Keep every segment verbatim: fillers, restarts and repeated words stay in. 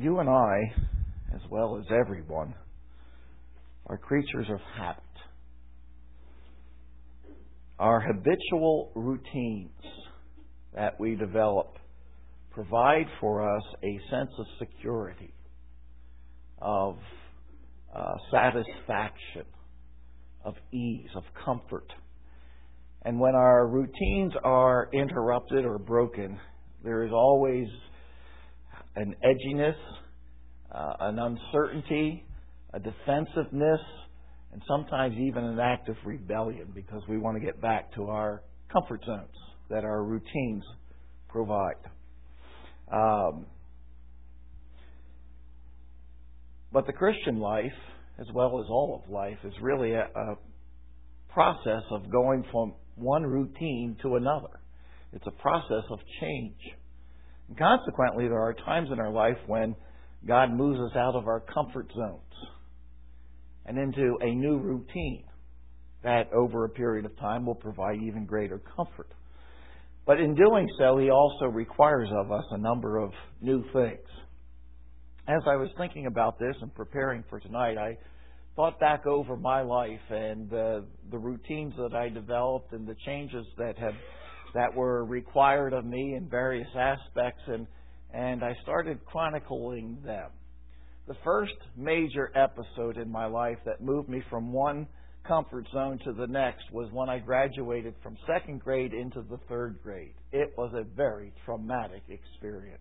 You and I, as well as everyone, are creatures of habit. Our habitual routines that we develop provide for us a sense of security, of uh, satisfaction, of ease, of comfort. And when our routines are interrupted or broken, there is always an edginess, uh, an uncertainty, a defensiveness, and sometimes even an act of rebellion because we want to get back to our comfort zones that our routines provide. Um, but the Christian life, as well as all of life, is really a, a process of going from one routine to another. It's a process of change. And consequently, there are times in our life when God moves us out of our comfort zones and into a new routine that over a period of time will provide even greater comfort. But in doing so, He also requires of us a number of new things. As I was thinking about this and preparing for tonight, I thought back over my life and uh, the routines that I developed and the changes that have that were required of me in various aspects, and and I started chronicling them. The first major episode in my life that moved me from one comfort zone to the next was when I graduated from second grade into the third grade. It was a very traumatic experience.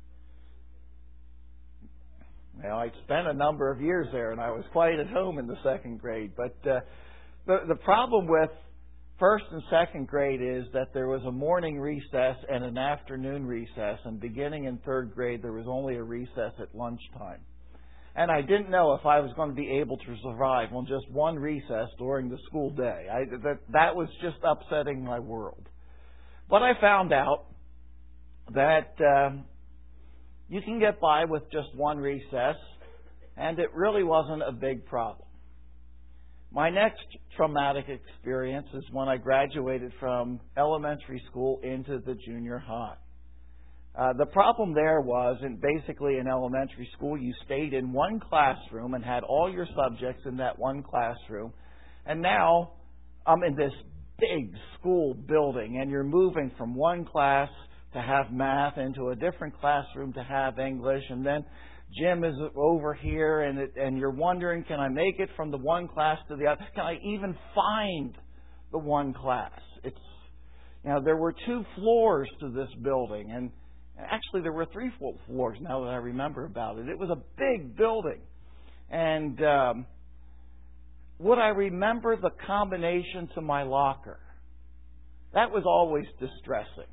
Now, I spent a number of years there, and I was quite at home in the second grade. But uh, the the problem with first and second grade is that there was a morning recess and an afternoon recess, and beginning in third grade, there was only a recess at lunchtime. And I didn't know if I was going to be able to survive on just one recess during the school day. I, that, that was just upsetting my world. But I found out that um, you can get by with just one recess, and it really wasn't a big problem. My next traumatic experience is when I graduated from elementary school into the junior high. Uh, the problem there was, in basically in elementary school, you stayed in one classroom and had all your subjects in that one classroom. And now I'm in this big school building, and you're moving from one class to have math into a different classroom to have English, and then gym is over here, and it, and you're wondering, can I make it from the one class to the other? Can I even find the one class? It's, you know, there were two floors to this building, and actually there were three floors now that I remember about it. It was a big building. And um, would I remember the combination to my locker? That was always distressing.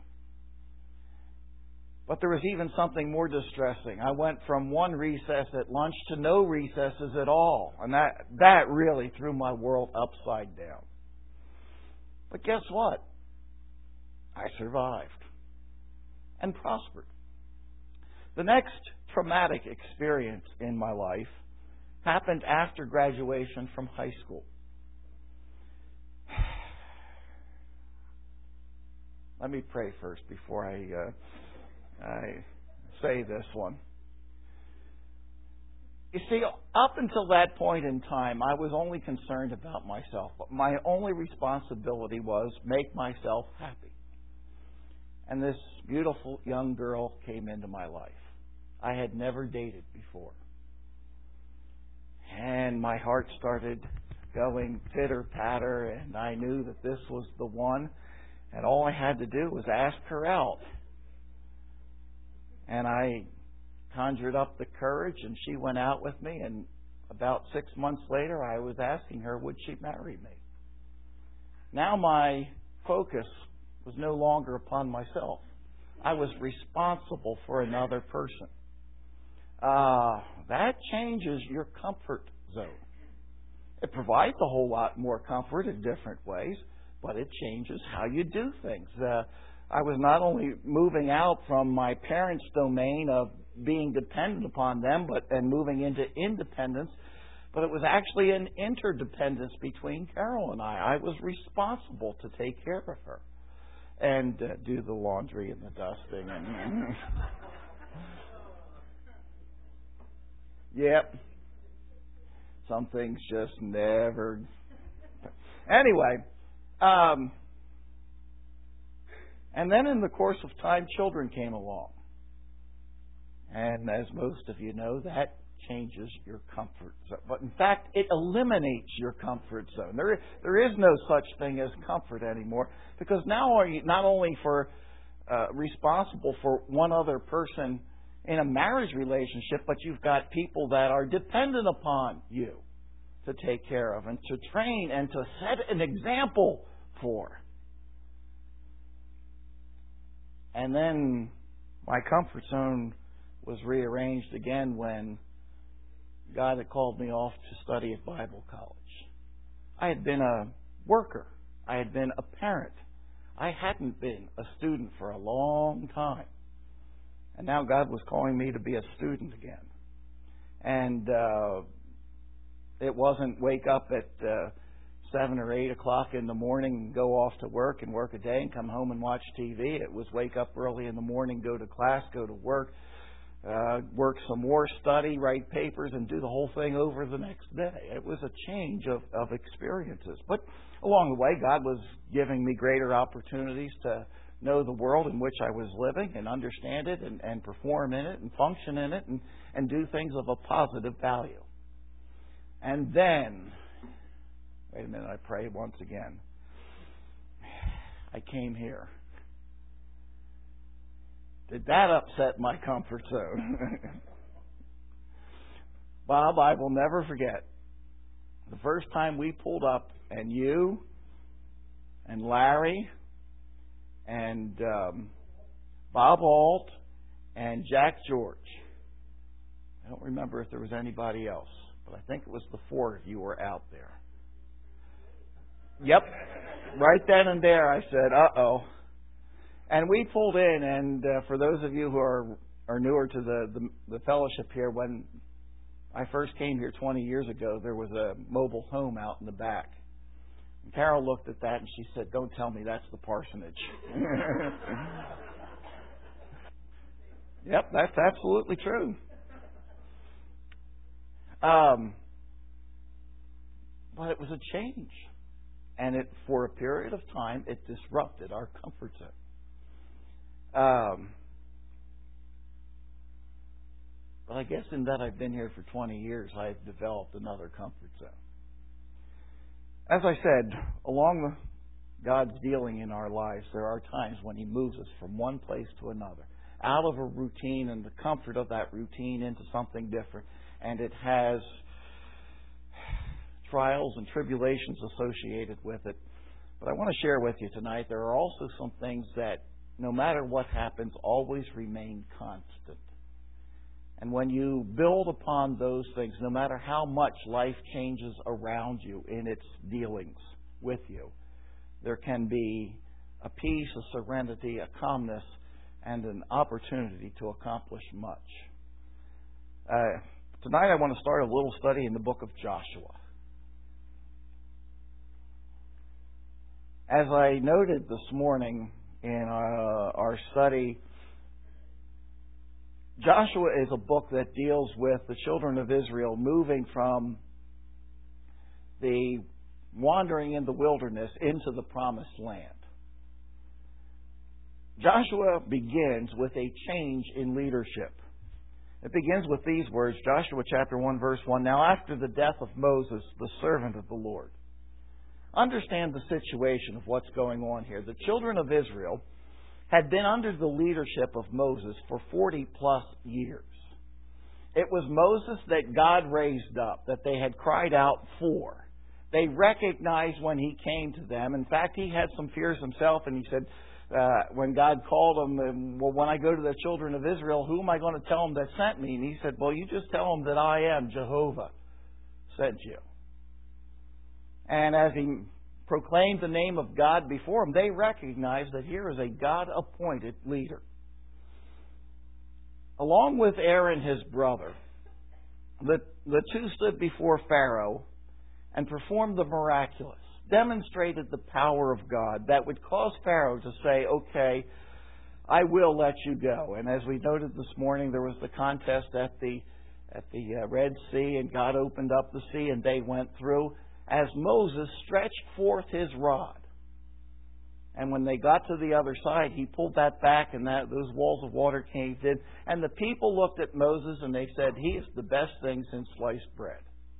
But there was even something more distressing. I went from one recess at lunch to no recesses at all. And that, that really threw my world upside down. But guess what? I survived and prospered. The next traumatic experience in my life happened after graduation from high school. Let me pray first before I... Uh, I say this one. You see, up until that point in time, I was only concerned about myself. My only responsibility was make myself happy. And this beautiful young girl came into my life. I had never dated before. And my heart started going pitter-patter, and I knew that this was the one. And all I had to do was ask her out. And I conjured up the courage, and she went out with me. And about six months later, I was asking her, would she marry me? Now my focus was no longer upon myself. I was responsible for another person. Uh, that changes your comfort zone. It provides a whole lot more comfort in different ways, but it changes how you do things. Uh, I was not only moving out from my parents' domain of being dependent upon them, but and moving into independence, but it was actually an interdependence between Carol and I. I was responsible to take care of her and uh, do the laundry and the dusting. And Yep. Some things just never. Anyway, um, and then in the course of time, children came along. And as most of you know, that changes your comfort zone. But in fact, it eliminates your comfort zone. There, there is no such thing as comfort anymore, because now are you not only for uh, responsible for one other person in a marriage relationship, but you've got people that are dependent upon you to take care of and to train and to set an example for. And then my comfort zone was rearranged again when God had called me off to study at Bible college. I had been a worker. I had been a parent. I hadn't been a student for a long time. And now God was calling me to be a student again. And uh, it wasn't wake up at uh, seven or eight o'clock in the morning and go off to work and work a day and come home and watch T V. It was wake up early in the morning, go to class, go to work, uh, work some more, study, write papers, and do the whole thing over the next day. It was a change of, of experiences. But along the way, God was giving me greater opportunities to know the world in which I was living and understand it and, and perform in it and function in it and, and do things of a positive value. And then, wait a minute, I pray once again. I came here. Did that upset my comfort zone? Bob, I will never forget the first time we pulled up and you and Larry and um, Bob Alt and Jack George. I don't remember if there was anybody else, but I think it was the four of you were out there. Yep. Right then and there I said, uh-oh. And we pulled in, and uh, for those of you who are, are newer to the, the, the fellowship here, when I first came here twenty years ago, there was a mobile home out in the back. And Carol looked at that and she said, don't tell me that's the parsonage. Yep, that's absolutely true. Um, but it was a change. And it, for a period of time, it disrupted our comfort zone. Um, but I guess in that I've been here for twenty years, I've developed another comfort zone. As I said, along the God's dealing in our lives, there are times when He moves us from one place to another, out of a routine and the comfort of that routine into something different. And it has trials and tribulations associated with it. But I want to share with you tonight, there are also some things that, no matter what happens, always remain constant. And when you build upon those things, no matter how much life changes around you in its dealings with you, there can be a peace, a serenity, a calmness, and an opportunity to accomplish much. Uh, tonight I want to start a little study in the book of Joshua. As I noted this morning in our, our study, Joshua is a book that deals with the children of Israel moving from the wandering in the wilderness into the promised land. Joshua begins with a change in leadership. It begins with these words, Joshua chapter one, verse one. Now after the death of Moses, the servant of the Lord. Understand the situation of what's going on here. The children of Israel had been under the leadership of Moses for forty plus years. It was Moses that God raised up, that they had cried out for. They recognized when he came to them. In fact, he had some fears himself, and he said, uh, when God called him, well, when I go to the children of Israel, who am I going to tell them that sent me? And he said, well, you just tell them that I am Jehovah sent you. And as he proclaimed the name of God before them, they recognized that here is a God-appointed leader. Along with Aaron, his brother, the, the two stood before Pharaoh and performed the miraculous, demonstrated the power of God that would cause Pharaoh to say, okay, I will let you go. And as we noted this morning, there was the contest at the at the uh, Red Sea, and God opened up the sea, and they went through as Moses stretched forth his rod. And when they got to the other side, he pulled that back, and that those walls of water caved in. And the people looked at Moses, and they said, "He is the best thing since sliced bread."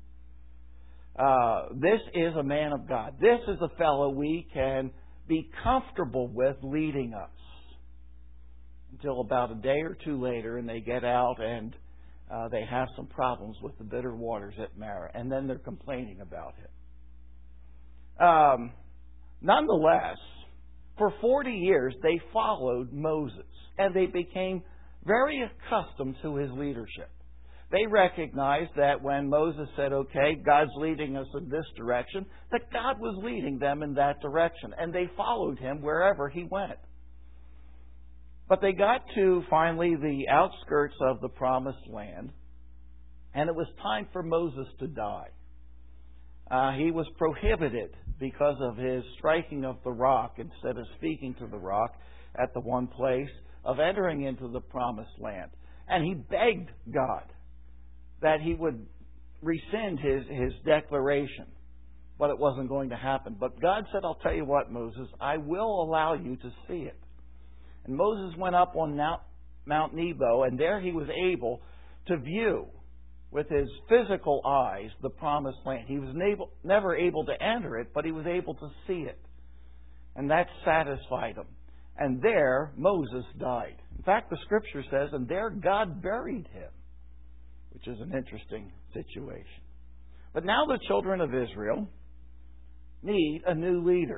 Uh, this is a man of God. This is a fellow we can be comfortable with leading us. Until about a day or two later, and they get out, and uh, they have some problems with the bitter waters at Marah. And then they're complaining about him. Um, nonetheless, for forty years, they followed Moses, and they became very accustomed to his leadership. They recognized that when Moses said, "Okay, God's leading us in this direction," that God was leading them in that direction, and they followed him wherever he went. But they got to, finally, the outskirts of the Promised Land, and it was time for Moses to die. Uh, he was prohibited because of his striking of the rock instead of speaking to the rock at the one place of entering into the Promised Land. And he begged God that he would rescind his, his declaration. But it wasn't going to happen. But God said, "I'll tell you what, Moses, I will allow you to see it." And Moses went up on Mount Nebo, and there he was able to view with his physical eyes the Promised Land. He was able, never able to enter it, but he was able to see it. And that satisfied him. And there Moses died. In fact, the Scripture says, and there God buried him, which is an interesting situation. But now the children of Israel need a new leader.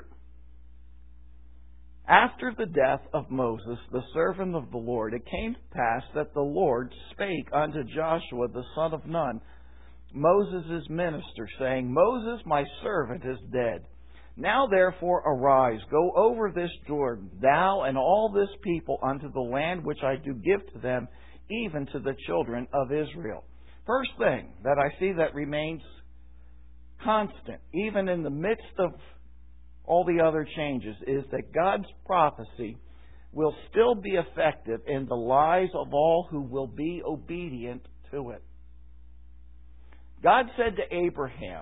After the death of Moses, the servant of the Lord, it came to pass that the Lord spake unto Joshua the son of Nun, Moses' minister, saying, "Moses, my servant, is dead. Now therefore arise, go over this Jordan, thou and all this people, unto the land which I do give to them, even to the children of Israel." First thing that I see that remains constant, even in the midst of all the other changes, is that God's prophecy will still be effective in the lives of all who will be obedient to it. God said to Abraham,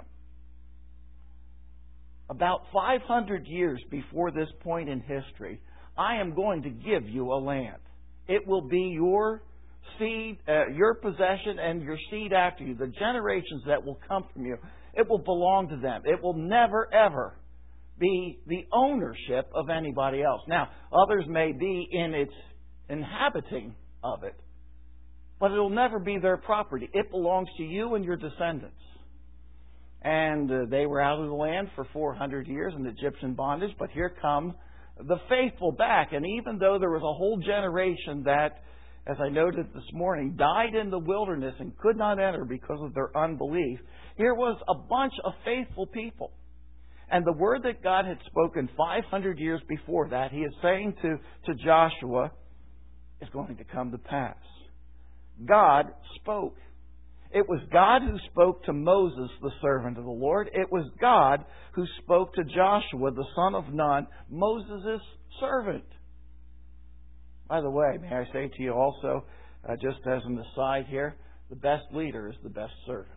about five hundred years before this point in history, "I am going to give you a land. It will be your seed, uh, your possession, and your seed after you, the generations that will come from you. It will belong to them. It will never, ever be the ownership of anybody else." Now, others may be in its inhabiting of it, but it will never be their property. It belongs to you and your descendants. And uh, they were out of the land for four hundred years in Egyptian bondage, but here come the faithful back. And even though there was a whole generation that, as I noted this morning, died in the wilderness and could not enter because of their unbelief, here was a bunch of faithful people. And the word that God had spoken five hundred years before that, He is saying to, to Joshua, is going to come to pass. God spoke. It was God who spoke to Moses, the servant of the Lord. It was God who spoke to Joshua, the son of Nun, Moses' servant. By the way, may I say to you also, uh, just as an aside here, the best leader is the best servant.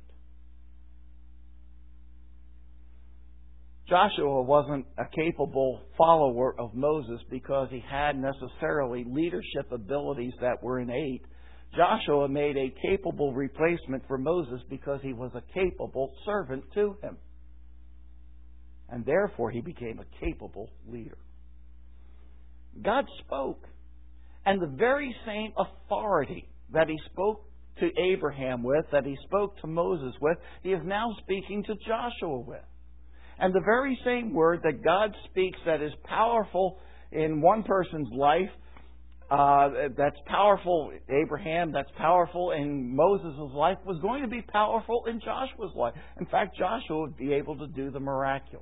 Joshua wasn't a capable follower of Moses because he had necessarily leadership abilities that were innate. Joshua made a capable replacement for Moses because he was a capable servant to him. And therefore he became a capable leader. God spoke. And the very same authority that He spoke to Abraham with, that He spoke to Moses with, He is now speaking to Joshua with. And the very same word that God speaks that is powerful in one person's life, uh, that's powerful in Abraham, that's powerful in Moses' life, was going to be powerful in Joshua's life. In fact, Joshua would be able to do the miraculous.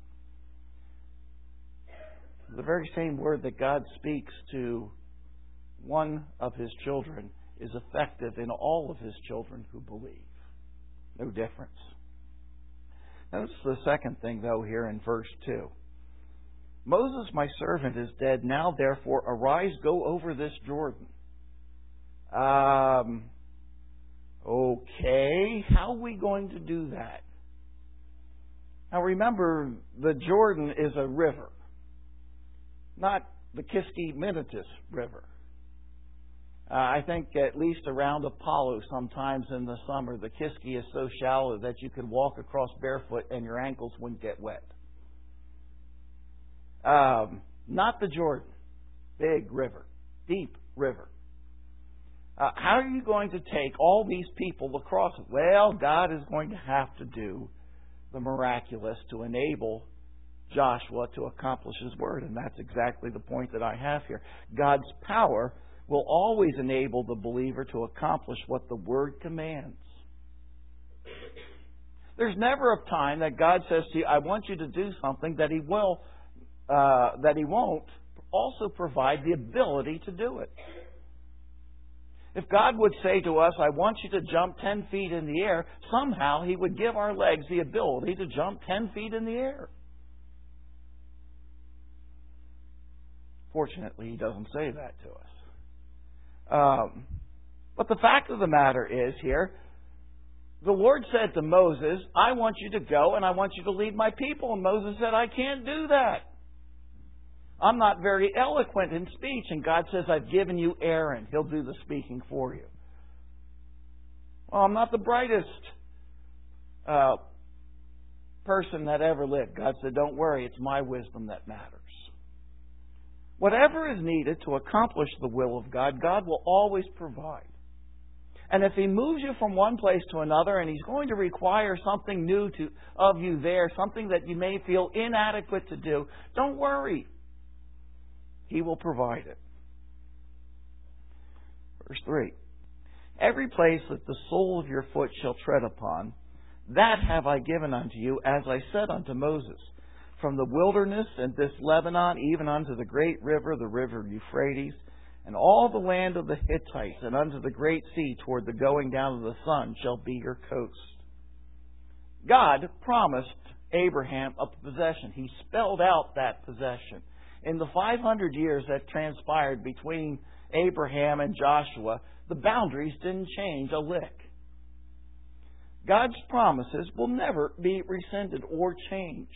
The very same word that God speaks to one of His children is effective in all of His children who believe. No difference. Notice the second thing, though, here in verse two. "Moses, my servant, is dead. Now, therefore, arise, go over this Jordan." Um, Okay, how are we going to do that? Now remember, the Jordan is a river, not the Kiskiminetas River. Uh, I think at least around Apollo sometimes in the summer, the Kiski is so shallow that you could walk across barefoot and your ankles wouldn't get wet. Um, not the Jordan. Big river. Deep river. Uh, how are you going to take all these people across it? Well, God is going to have to do the miraculous to enable Joshua to accomplish His word. And that's exactly the point that I have here. God's power will always enable the believer to accomplish what the Word commands. There's never a time that God says to you, I want you to do something, that He will, uh, that He won't also provide the ability to do it. If God would say to us, I want you to jump ten feet in the air, somehow He would give our legs the ability to jump ten feet in the air. Fortunately, He doesn't say that to us. Um, but the fact of the matter is here, the Lord said to Moses, I want you to go and I want you to lead my people. And Moses said, I can't do that. I'm not very eloquent in speech. And God says, I've given you Aaron. He'll do the speaking for you. Well, I'm not the brightest uh, person that ever lived. God said, don't worry, it's my wisdom that matters. Whatever is needed to accomplish the will of God, God will always provide. And if He moves you from one place to another and He's going to require something new to, of you there, something that you may feel inadequate to do, don't worry. He will provide it. Verse three. Every place that the sole of your foot shall tread upon, that have I given unto you, as I said unto Moses. From the wilderness and this Lebanon, even unto the great river, the river Euphrates, and all the land of the Hittites, and unto the great sea toward the going down of the sun shall be your coast. God promised Abraham a possession. He spelled out that possession. In the five hundred years that transpired between Abraham and Joshua, the boundaries didn't change a lick. God's promises will never be rescinded or changed.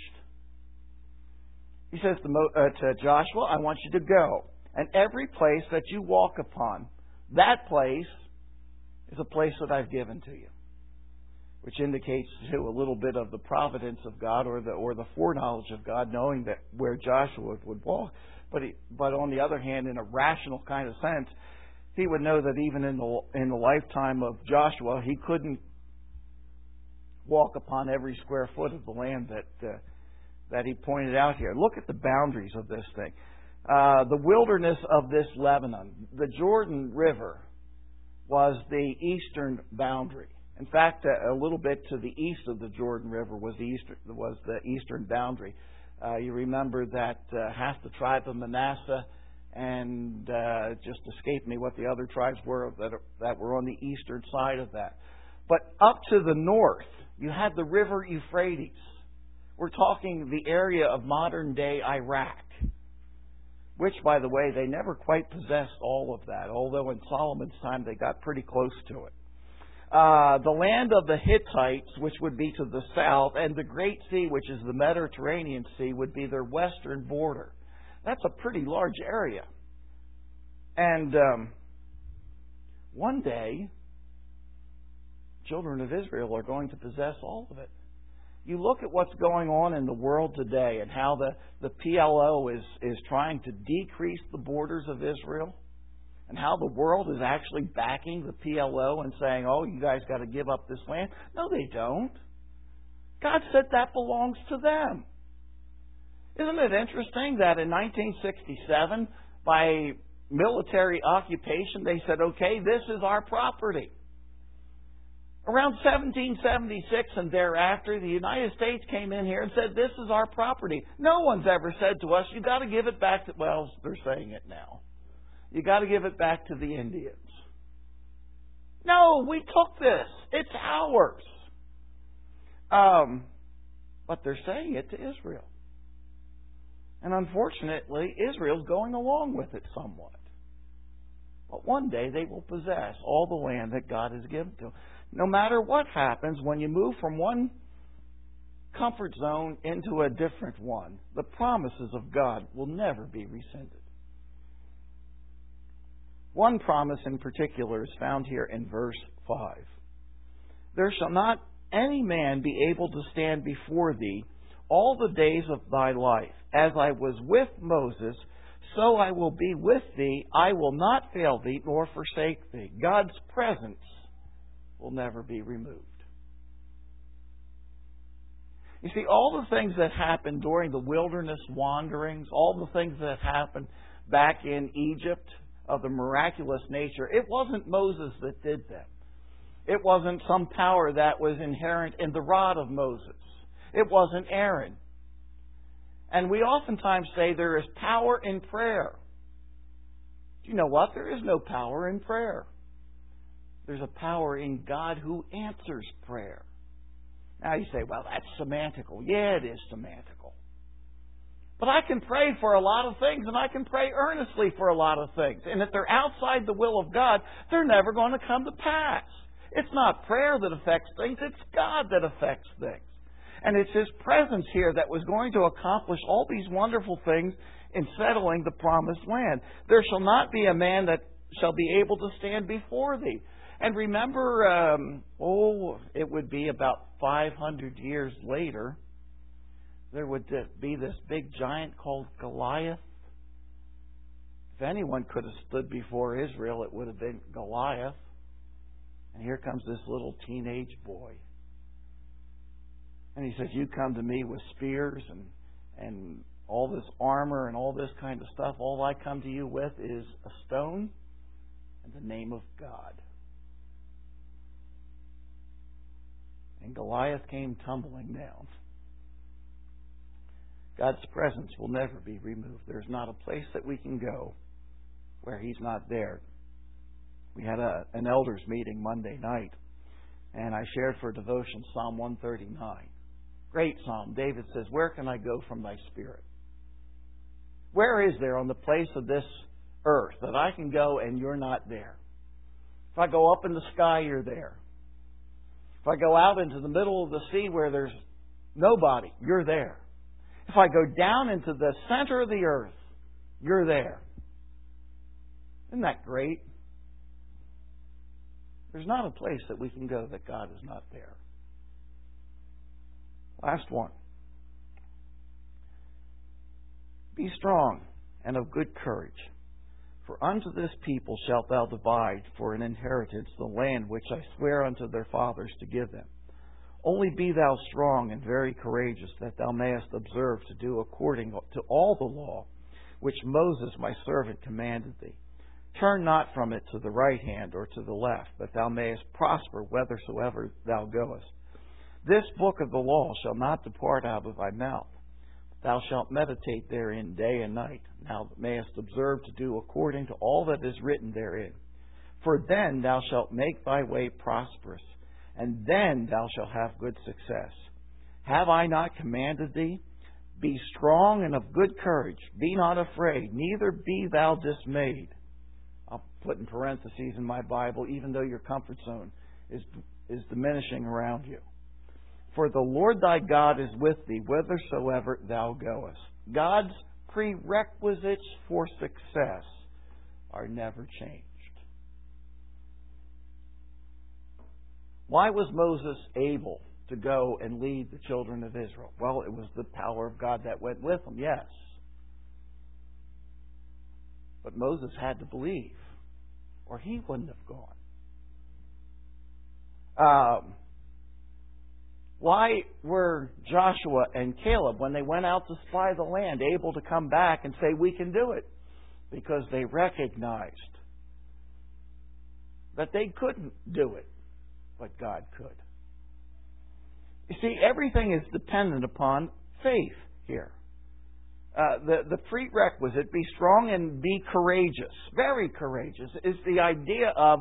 He says to, Mo, uh, to Joshua, I want you to go. And every place that you walk upon, that place is a place that I've given to you. Which indicates too a little bit of the providence of God or the or the foreknowledge of God, knowing that where Joshua would walk. But he, but on the other hand, in a rational kind of sense, he would know that even in the in the lifetime of Joshua, he couldn't walk upon every square foot of the land that uh, that he pointed out here. Look at the boundaries of this thing. Uh, the wilderness of this Lebanon, the Jordan River, was the eastern boundary. In fact, a, a little bit to the east of the Jordan River was the eastern was the eastern boundary. Uh, you remember that uh, half the tribe of Manasseh, and uh, it just escaped me what the other tribes were that that were on the eastern side of that. But up to the north, you had the river Euphrates. We're talking the area of modern-day Iraq, which, by the way, they never quite possessed all of that, although in Solomon's time they got pretty close to it. Uh, the land of the Hittites, which would be to the south, and the Great Sea, which is the Mediterranean Sea, would be their western border. That's a pretty large area. And um, one day, children of Israel are going to possess all of it. You look at what's going on in the world today and how the, the P L O is, is trying to decrease the borders of Israel, and how the world is actually backing the P L O and saying, oh, you guys got to give up this land. No, they don't. God said that belongs to them. Isn't it interesting that in nineteen sixty-seven, by military occupation, they said, okay, this is our property. Around seventeen seventy-six and thereafter, the United States came in here and said, this is our property. No one's ever said to us, you got to give it back to, well, they're saying it now. You got to give it back to the Indians. No, we took this. It's ours. Um, but they're saying it to Israel. And unfortunately, Israel's going along with it somewhat. But one day they will possess all the land that God has given to them. no matter what happens, when you move from one comfort zone into a different one, the promises of God will never be rescinded. One promise in particular is found here in verse five. There shall not any man be able to stand before thee all the days of thy life. As I was with Moses, so I will be with thee. I will not fail thee nor forsake thee. God's presence will never be removed. You see, all the things that happened during the wilderness wanderings, all the things that happened back in Egypt of the miraculous nature, it wasn't Moses that did them. It wasn't some power that was inherent in the rod of Moses. It wasn't Aaron. And we oftentimes say there is power in prayer. Do you know what? There is no power in prayer. There's a power in God who answers prayer. Now you say, well, that's semantical. Yeah, it is semantical. But I can pray for a lot of things, and I can pray earnestly for a lot of things. And if they're outside the will of God, they're never going to come to pass. It's not prayer that affects things, it's God that affects things. And it's His presence here that was going to accomplish all these wonderful things in settling the promised land. There shall not be a man that shall be able to stand before thee. And remember, um, oh, it would be about five hundred years later, there would be this big giant called Goliath. If anyone could have stood before Israel, it would have been Goliath. And here comes this little teenage boy. And he says, you come to me with spears and and all this armor and all this kind of stuff. All I come to you with is a stone and the name of God. And Goliath came tumbling down. God's presence will never be removed. There's not a place that we can go where He's not there. We had a, an elders meeting Monday night, and I shared for devotion Psalm one thirty-nine. Great psalm. David says, where can I go from thy spirit? Where is there on the place of this earth that I can go and you're not there? If I go up in the sky, you're there. If I go out into the middle of the sea where there's nobody, you're there. If I go down into the center of the earth, you're there. Isn't that great? There's not a place that we can go that God is not there. Last one. Be strong and of good courage, for unto this people shalt thou divide for an inheritance the land which I swear unto their fathers to give them. Only be thou strong and very courageous, that thou mayest observe to do according to all the law which Moses my servant commanded thee. Turn not from it to the right hand or to the left, that thou mayest prosper whithersoever thou goest. This book of the law shall not depart out of thy mouth. Thou shalt meditate therein day and night, thou mayest observe to do according to all that is written therein. For then thou shalt make thy way prosperous, and then thou shalt have good success. Have I not commanded thee? Be strong and of good courage. Be not afraid, neither be thou dismayed. I'll put in parentheses in my Bible, even though your comfort zone is, is diminishing around you. For the Lord thy God is with thee whithersoever thou goest. God's prerequisites for success are never changed. Why was Moses able to go and lead the children of Israel? Well, it was the power of God that went with him, yes. But Moses had to believe, or he wouldn't have gone. Um, why were Joshua and Caleb, when they went out to spy the land, able to come back and say, we can do it? Because they recognized that they couldn't do it, but God could. You see, everything is dependent upon faith here. Uh, the, the prerequisite, be strong and be courageous, very courageous, is the idea of,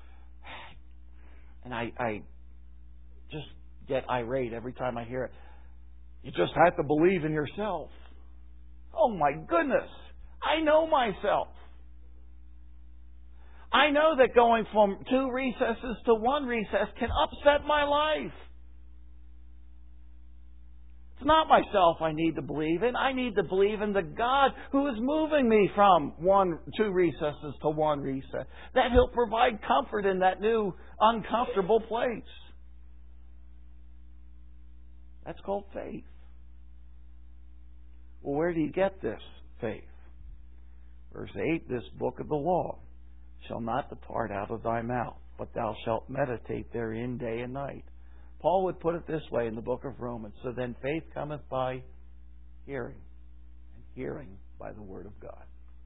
and I, I just get irate every time I hear it, you just have to believe in yourself. Oh my goodness, I know myself. I I know that going from two recesses to one recess can upset my life. It's not myself I need to believe in. I need to believe in the God who is moving me from one, two recesses to one recess. That He'll provide comfort in that new uncomfortable place. That's called faith. Well, where do you get this faith? Verse eight, this book of the law shall not depart out of thy mouth, but thou shalt meditate therein day and night. Paul would put it this way in the book of Romans. So then faith cometh by hearing, and hearing by the word of God.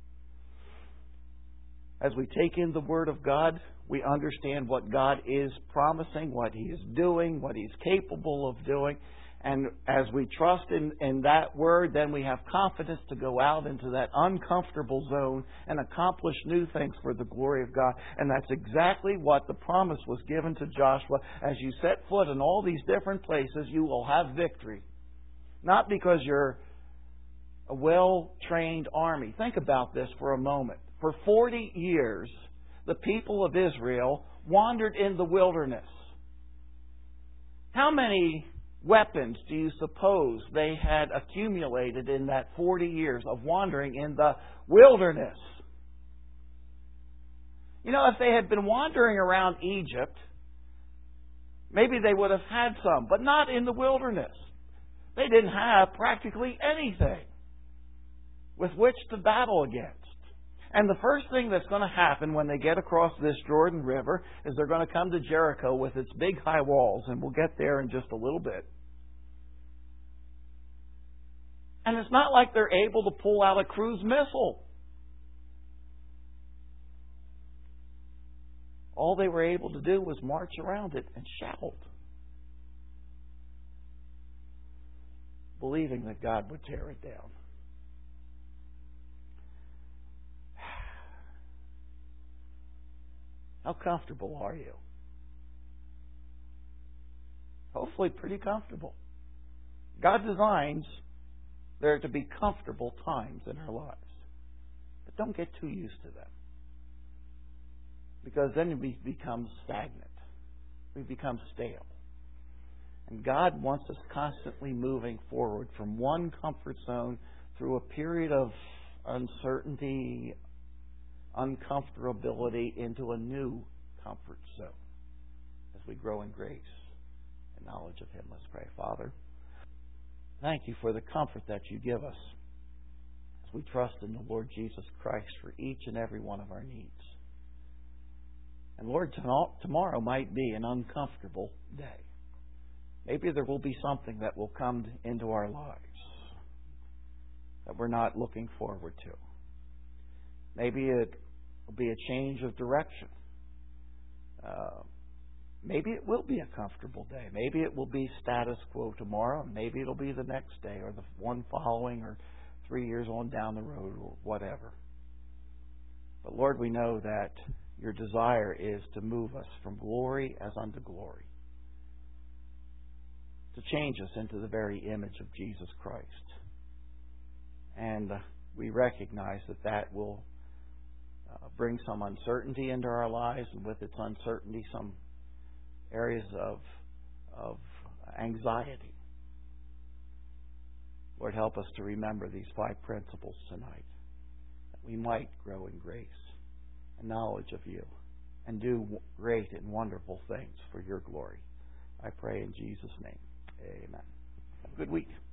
As we take in the word of God, we understand what God is promising, what He is doing, what He's capable of doing. And as we trust in, in that word, then we have confidence to go out into that uncomfortable zone and accomplish new things for the glory of God. And that's exactly what the promise was given to Joshua. As you set foot in all these different places, you will have victory. Not because you're a well-trained army. Think about this for a moment. For forty years, the people of Israel wandered in the wilderness. How many weapons do you suppose they had accumulated in that forty years of wandering in the wilderness? You know, if they had been wandering around Egypt, maybe they would have had some, but not in the wilderness. They didn't have practically anything with which to battle against. And the first thing that's going to happen when they get across this Jordan River is they're going to come to Jericho with its big high walls, and we'll get there in just a little bit. And it's not like they're able to pull out a cruise missile. All they were able to do was march around it and shout, believing that God would tear it down. How comfortable are you? Hopefully pretty comfortable. God designs there to be comfortable times in our lives. But don't get too used to them. Because then we become stagnant. We become stale. And God wants us constantly moving forward from one comfort zone through a period of uncertainty, uncomfortability into a new comfort zone as we grow in grace and knowledge of Him. Let's pray. Father, thank You for the comfort that You give us as we trust in the Lord Jesus Christ for each and every one of our needs. And Lord, tomorrow might be an uncomfortable day. Maybe there will be something that will come into our lives that we're not looking forward to. Maybe it will be a change of direction. Uh, maybe it will be a comfortable day. Maybe it will be status quo tomorrow. Maybe it'll be the next day or the one following or three years on down the road or whatever. But Lord, we know that Your desire is to move us from glory as unto glory. To change us into the very image of Jesus Christ. And uh, we recognize that that will uh, bring some uncertainty into our lives, and with its uncertainty, some areas of, of anxiety. Lord, help us to remember these five principles tonight, that we might grow in grace and knowledge of You and do great and wonderful things for Your glory. I pray in Jesus' name. Amen. Have a good week.